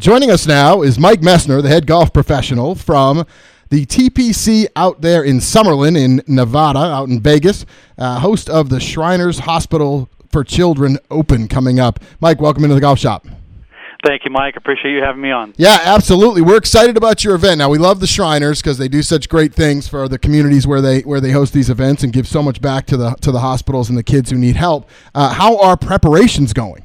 Joining us now is Mike Messner, the head golf professional from the TPC out there in Summerlin in Nevada, out in Vegas, host of the Shriners Hospital for Children Open coming up. Mike, welcome into the golf shop. Thank you, Mike. Appreciate you having me on. Yeah, absolutely. We're excited about your event. Now, we love the Shriners because they do such great things for the communities where they host these events and give so much back to the hospitals and the kids who need help. How are preparations going?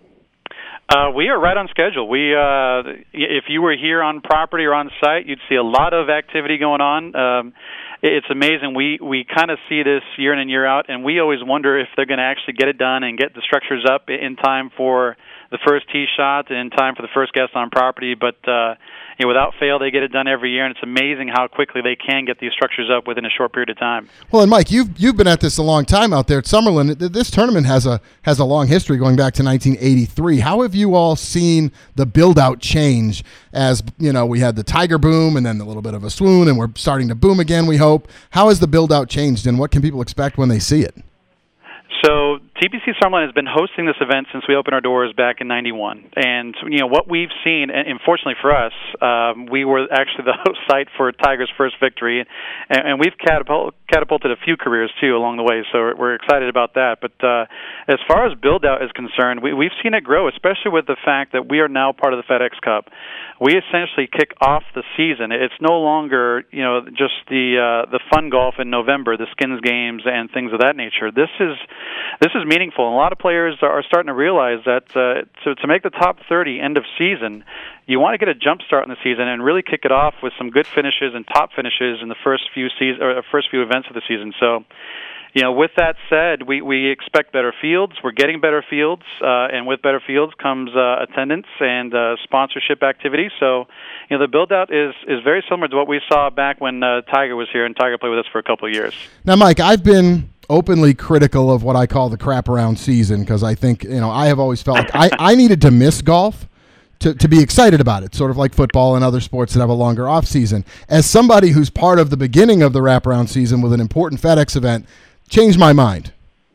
We are right on schedule. If you were here on property or on site, you'd see a lot of activity going on. It's amazing. We kind of see this year in and year out, and we always wonder if they're going to actually get it done and get the structures up in time for the first tee shot and in time for the first guest on property. But without fail, they get it done every year, and it's amazing how quickly they can get these structures up within a short period of time. Well, and Mike, you've been at this a long time out there at Summerlin. This tournament has a long history going back to 1983. How have you all seen the build-out change as, we had the Tiger boom and then a little bit of a swoon, and we're starting to boom again, we hope. How has the build-out changed, and what can people expect when they see it? So TPC Summerlin has been hosting this event since we opened our doors back in '91, and what we've seen, and fortunately for us, we were actually the host site for Tiger's first victory, and we've catapulted a few careers too along the way. So we're excited about that. But as far as build out is concerned, we've seen it grow, especially with the fact that we are now part of the FedEx Cup. We essentially kick off the season. It's no longer just the fun golf in November, the skins games and things of that nature. This is meaningful, and a lot of players are starting to realize that to make the top 30 end of season, you want to get a jump start in the season and really kick it off with some good finishes and top finishes in the first few events of the season. So, with that said, we expect better fields. We're getting better fields, and with better fields comes attendance and sponsorship activity. So, the build-out is very similar to what we saw back when Tiger was here, and Tiger played with us for a couple of years. Now, Mike, I've been openly critical of what I call the crap around season because I think, I have always felt like I needed to miss golf to be excited about it, sort of like football and other sports that have a longer off season. As somebody who's part of the beginning of the wraparound season with an important FedEx event, changed my mind.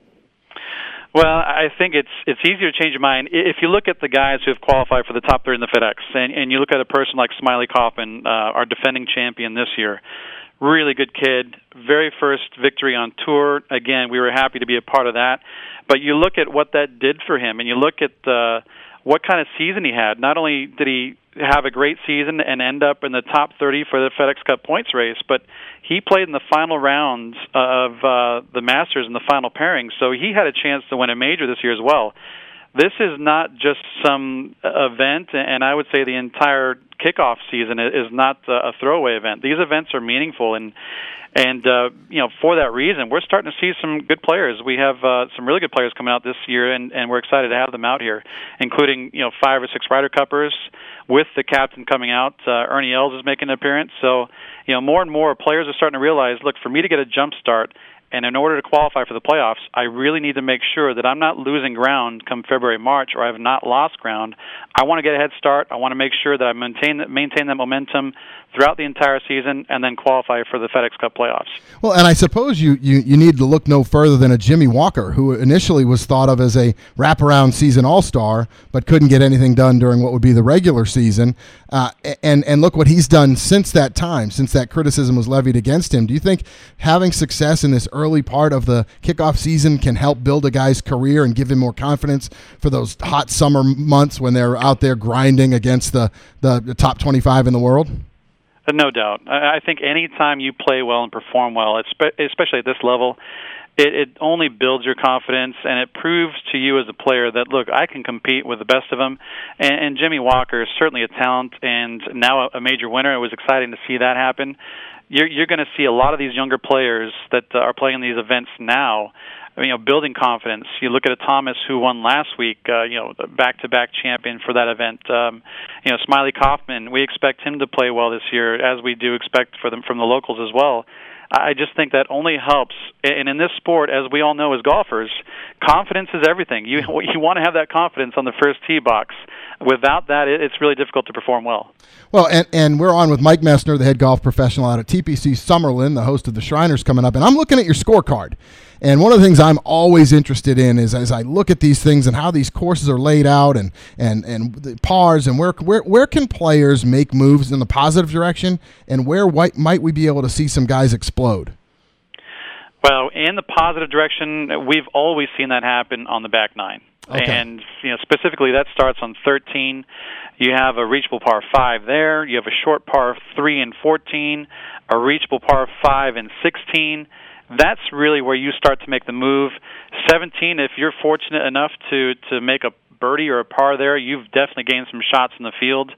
Well, I think it's easier to change your mind if you look at the guys who have qualified for the top 30 in the FedEx, and you look at a person like Smiley Kaufman, our defending champion this year. Really good kid, very first victory on tour. Again, we were happy to be a part of that. But you look at what that did for him, and you look at what kind of season he had. Not only did he have a great season and end up in the top 30 for the FedEx Cup points race, but he played in the final rounds of the Masters in the final pairing, so he had a chance to win a major this year as well. This is not just some event, and I would say the entire kickoff season is not a throwaway event. These events are meaningful, and for that reason, we're starting to see some good players. We have some really good players coming out this year, and we're excited to have them out here, including 5 or 6 Ryder Cuppers with the captain coming out. Ernie Els is making an appearance. So, more and more players are starting to realize, look, for me to get a jump start, and in order to qualify for the playoffs, I really need to make sure that I'm not losing ground come February, March, or I have not lost ground. I want to get a head start. I want to make sure that I maintain that momentum throughout the entire season and then qualify for the FedEx Cup playoffs. Well, and I suppose you need to look no further than a Jimmy Walker, who initially was thought of as a wraparound season all-star, but couldn't get anything done during what would be the regular season. And look what he's done since that time, since that criticism was levied against him. Do you think having success in this early part of the kickoff season can help build a guy's career and give him more confidence for those hot summer months when they're out there grinding against the top 25 in the world? No doubt. I think any time you play well and perform well, especially at this level, it only builds your confidence, and it proves to you as a player that, look, I can compete with the best of them. And Jimmy Walker is certainly a talent and now a major winner. It was exciting to see that happen. You're going to see a lot of these younger players that are playing these events now, building confidence. You look at a Thomas who won last week, back-to-back champion for that event. Smiley Kaufman, we expect him to play well this year, as we do expect from the locals as well. I just think that only helps. And in this sport, as we all know as golfers, confidence is everything. You want to have that confidence on the first tee box. Without that, it's really difficult to perform well. Well, and we're on with Mike Messner, the head golf professional out at TPC Summerlin, the host of the Shriners coming up. And I'm looking at your scorecard. And one of the things I'm always interested in is as I look at these things and how these courses are laid out and the pars and where can players make moves in the positive direction, and where might we be able to see some guys explode? Well, in the positive direction, we've always seen that happen on the back nine. Okay. And specifically that starts on 13. You have a reachable par 5 there. You have a short par 3 and 14, a reachable par 5 and 16. That's really where you start to make the move. 17, if you're fortunate enough to make a birdie or a par there, you've definitely gained some shots in the field.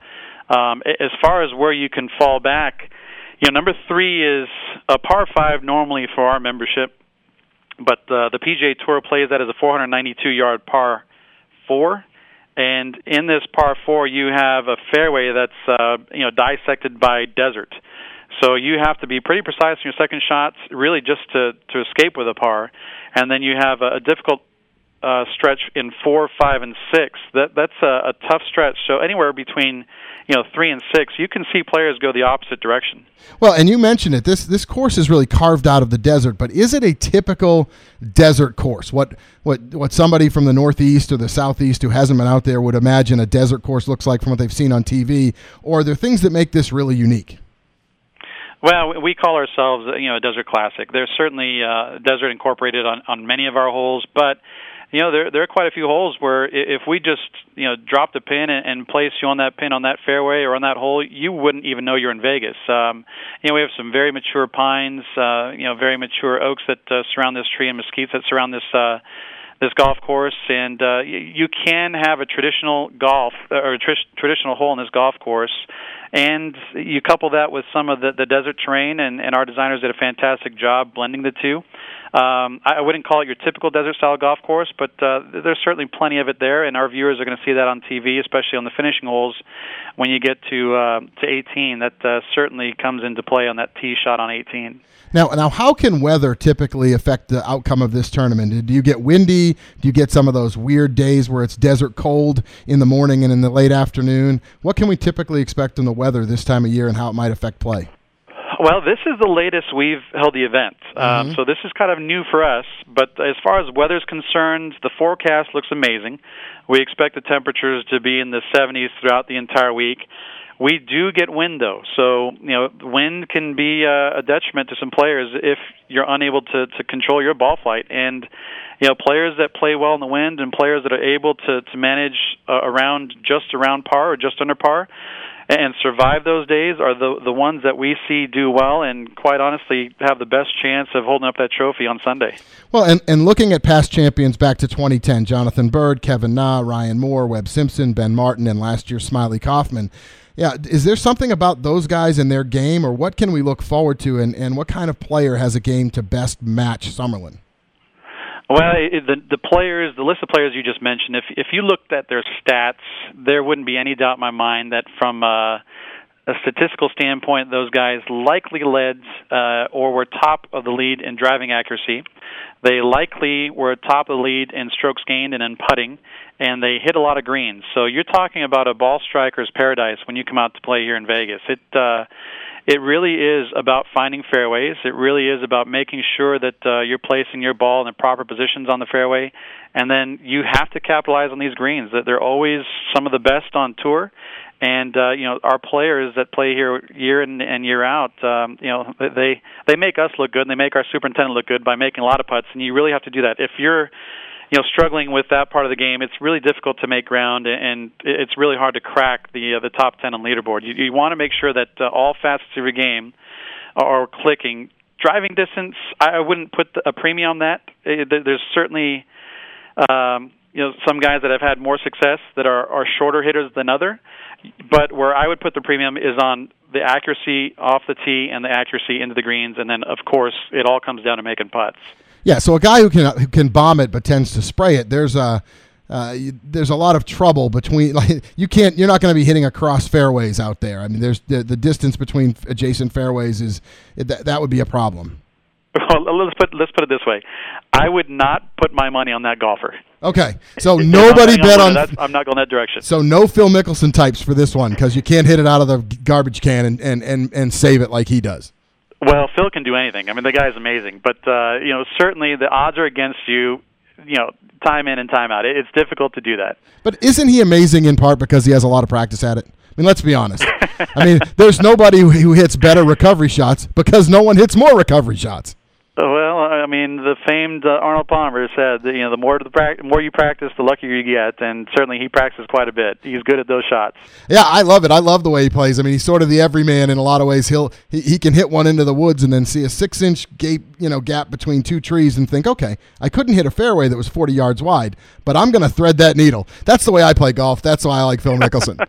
As far as where you can fall back, number 3 is a par 5 normally for our membership, but the PGA Tour plays that as a 492-yard par 4. And in this par 4, you have a fairway that's dissected by desert. So you have to be pretty precise in your second shots, really just to escape with a par. And then you have a difficult stretch in 4, 5, and 6. That's a tough stretch. So anywhere between 3 and 6, you can see players go the opposite direction. Well, and you mentioned it. This course is really carved out of the desert, but is it a typical desert course? What somebody from the Northeast or the Southeast who hasn't been out there would imagine a desert course looks like from what they've seen on TV, or are there things that make this really unique? Well, we call ourselves a desert classic. There's certainly desert incorporated on many of our holes, but there are quite a few holes where if we just dropped a pin and placed you on that pin on that fairway or on that hole, you wouldn't even know you're in Vegas. We have some very mature pines, very mature oaks that surround this tree, and mesquites that surround this golf course, and you can have a traditional golf or traditional hole in this golf course, and you couple that with some of the desert terrain, and our designers did a fantastic job blending the two. I wouldn't call it your typical desert-style golf course, but there's certainly plenty of it there, and our viewers are going to see that on TV, especially on the finishing holes when you get to 18. That certainly comes into play on that tee shot on 18. Now, how can weather typically affect the outcome of this tournament? Do you get windy? Do you get some of those weird days where it's desert cold in the morning and in the late afternoon? What can we typically expect in the weather this time of year and how it might affect play? Well, this is the latest we've held the event, so this is kind of new for us. But as far as weather's concerned, the forecast looks amazing. We expect the temperatures to be in the 70s throughout the entire week. We do get wind, though, so wind can be a detriment to some players if you're unable to control your ball flight. And players that play well in the wind and players that are able to manage around par or just under par and survive those days are the ones that we see do well and, quite honestly, have the best chance of holding up that trophy on Sunday. Well, and looking at past champions back to 2010, Jonathan Byrd, Kevin Na, Ryan Moore, Webb Simpson, Ben Martin, and last year Smiley Kaufman. Yeah, is there something about those guys and their game, or what can we look forward to, and what kind of player has a game to best match Summerlin? Well, the list of players you just mentioned, if you looked at their stats, there wouldn't be any doubt in my mind that from a statistical standpoint, those guys likely led or were top of the lead in driving accuracy. They likely were top of the lead in strokes gained and in putting, and they hit a lot of greens. So you're talking about a ball striker's paradise when you come out to play here in Vegas. It really is about finding fairways. It really is about making sure that you're placing your ball in the proper positions on the fairway, and then you have to capitalize on these greens. That they're always some of the best on tour, and our players that play here year in and year out, they make us look good, and they make our superintendent look good by making a lot of putts. And you really have to do that. If you're struggling with that part of the game, it's really difficult to make ground, and it's really hard to crack the top 10 on leaderboard. You want to make sure that all facets of your game are clicking. Driving distance, I wouldn't put a premium on that. There's certainly some guys that have had more success that are shorter hitters than other, but where I would put the premium is on the accuracy off the tee and the accuracy into the greens, and then, of course, it all comes down to making putts. Yeah, so a guy who can bomb it but tends to spray it, there's a lot of trouble between. You're not going to be hitting across fairways out there. I mean, there's the distance between adjacent fairways that would be a problem. Well, let's put it this way: I would not put my money on that golfer. Okay, so nobody bet on. I'm not going that direction. So no Phil Mickelson types for this one because you can't hit it out of the garbage can and save it like he does. Well, Phil can do anything. I mean, the guy's amazing. But, certainly the odds are against you, time in and time out. It's difficult to do that. But isn't he amazing in part because he has a lot of practice at it? I mean, let's be honest. I mean, there's nobody who hits better recovery shots because no one hits more recovery shots. Well, I mean, the famed Arnold Palmer said that, the more you practice, the luckier you get, and certainly he practices quite a bit. He's good at those shots. Yeah, I love it. I love the way he plays. I mean, he's sort of the everyman in a lot of ways. He can hit one into the woods and then see a 6-inch gap between two trees and think, okay, I couldn't hit a fairway that was 40 yards wide, but I'm going to thread that needle. That's the way I play golf. That's why I like Phil Mickelson.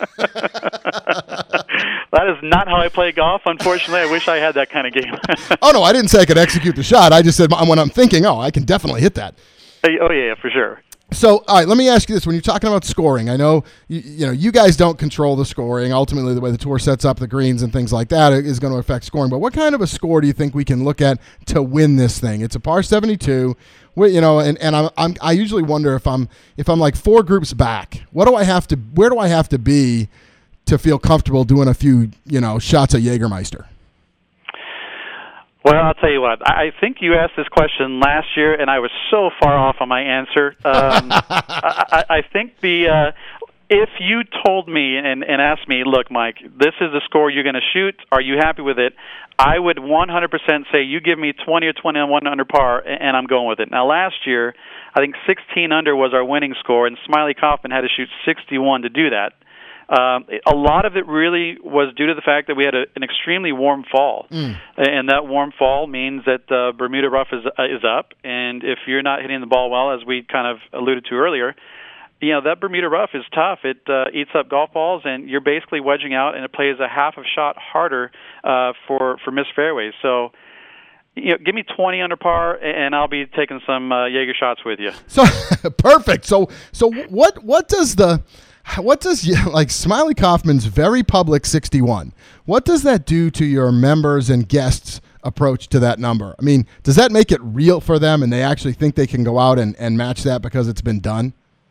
That is not how I play golf. Unfortunately, I wish I had that kind of game. Oh, no, I didn't say I could execute the shot. I just said when I'm thinking, I can definitely hit that. Oh, yeah, for sure. So, all right, let me ask you this. When you're talking about scoring, I know you guys don't control the scoring. Ultimately, the way the tour sets up the greens and things like that is going to affect scoring. But what kind of a score do you think we can look at to win this thing? It's a par 72. I usually wonder if I'm like 4 groups back, where do I have to be to feel comfortable doing a few, shots at Jägermeister? Well, I'll tell you what. I think you asked this question last year, and I was so far off on my answer. I think if you told me and asked me, look, Mike, this is the score you're going to shoot. Are you happy with it? I would 100% say you give me 20 or 21 under par, and I'm going with it. Now, last year, I think 16 under was our winning score, and Smiley Kaufman had to shoot 61 to do that. A lot of it really was due to the fact that we had an extremely warm fall, and that warm fall means that Bermuda rough is up, and if you're not hitting the ball well, as we kind of alluded to earlier, that Bermuda rough is tough. It eats up golf balls, and you're basically wedging out, and it plays a half a shot harder for missed fairways. So, give me 20 under par, and I'll be taking some Jaeger shots with you. So perfect. So what does Smiley Kaufman's very public 61? What does that do to your members and guests' approach to that number? I mean, does that make it real for them, and they actually think they can go out and match that because it's been done?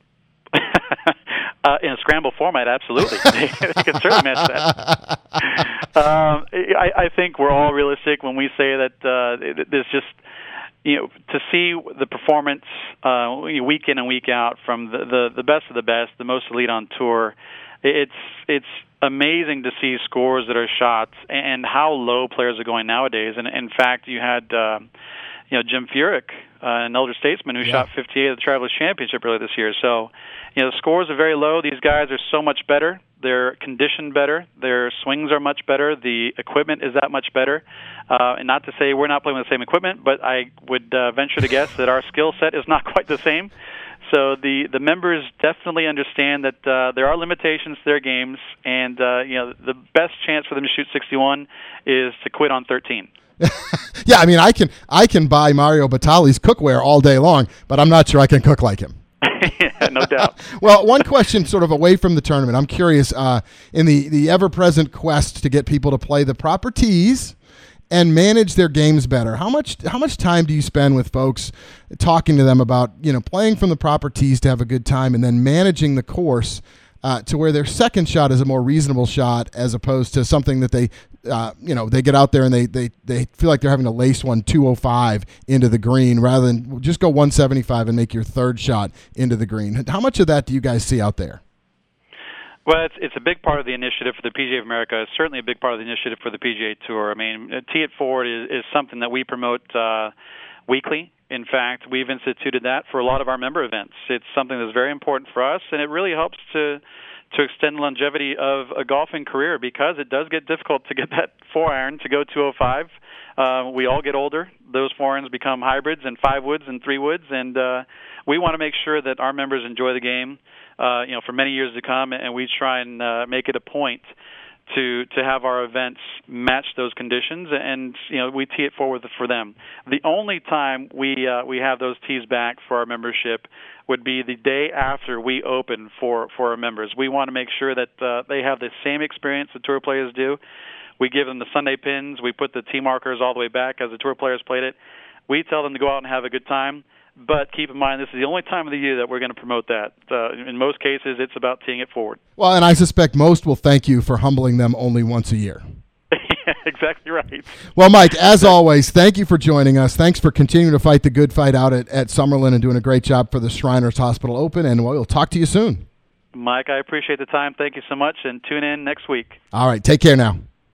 In a scramble format, absolutely. They can certainly match that. I think we're all realistic when we say that there's just, to see the performance week in and week out from the best of the best, the most elite on tour, it's amazing to see scores that are shots and how low players are going nowadays. And in fact, you had Jim Furyk, an elder statesman who shot 58 at the Travelers Championship earlier this year. So, the scores are very low. These guys are so much better. They're conditioned better. Their swings are much better. The equipment is that much better. And not to say we're not playing with the same equipment, but I would venture to guess that our skill set is not quite the same. So the members definitely understand that there are limitations to their games, and the best chance for them to shoot 61 is to quit on 13. Yeah, I mean, I can buy Mario Batali's cookware all day long, but I'm not sure I can cook like him. Yeah, no doubt. Well, one question sort of away from the tournament. I'm curious, in the ever-present quest to get people to play the proper tees and manage their games better, how much time do you spend with folks talking to them about, playing from the proper tees to have a good time and then managing the course to where their second shot is a more reasonable shot as opposed to something that they get out there and they feel like they're having to lace one 205 into the green rather than just go 175 and make your third shot into the green. How much of that do you guys see out there? Well, it's a big part of the initiative for the PGA of America. It's certainly a big part of the initiative for the PGA Tour. I mean, Tee It Forward is something that we promote weekly. In fact, we've instituted that for a lot of our member events. It's something that's very important for us, and it really helps to extend the longevity of a golfing career because it does get difficult to get that 4-iron to go 205. We all get older. Those 4-irons become hybrids and 5-woods and 3-woods, and we want to make sure that our members enjoy the game for many years to come, and we try and make it a point to have our events match those conditions, and we tee it forward for them. The only time we have those tees back for our membership would be the day after we open for our members. We want to make sure that they have the same experience the tour players do. We give them the Sunday pins. We put the tee markers all the way back as the tour players played it. We tell them to go out and have a good time. But keep in mind, this is the only time of the year that we're going to promote that. In most cases, it's about teeing it forward. Well, and I suspect most will thank you for humbling them only once a year. Exactly right. Well, Mike, as always, thank you for joining us. Thanks for continuing to fight the good fight out at Summerlin and doing a great job for the Shriners Hospital Open, and we'll talk to you soon. Mike, I appreciate the time. Thank you so much, and tune in next week. All right, take care now.